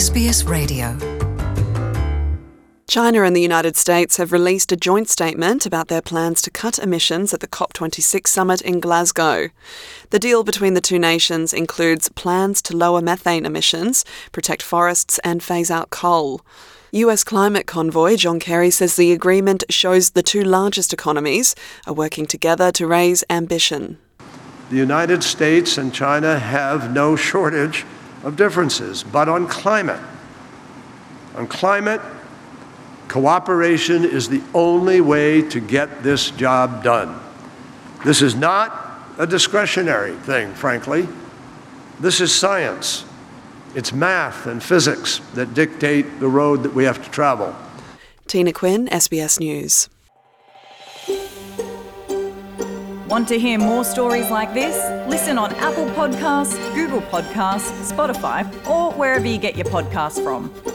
SBS Radio. China and the United States have released a joint statement about their plans to cut emissions at the COP26 summit in Glasgow. The deal between the two nations includes plans to lower methane emissions, protect forests and phase out coal. US climate convoy John Kerry says the agreement shows the two largest economies are working together to raise ambition. The United States and China have no shortage of differences, but on climate, cooperation is the only way to get this job done. This is not a discretionary thing, frankly. This is science. It's math and physics that dictate the road that we have to travel. Tina Quinn, SBS News. Want to hear more stories like this? Listen on Apple Podcasts, Google Podcasts, Spotify, or wherever you get your podcasts from.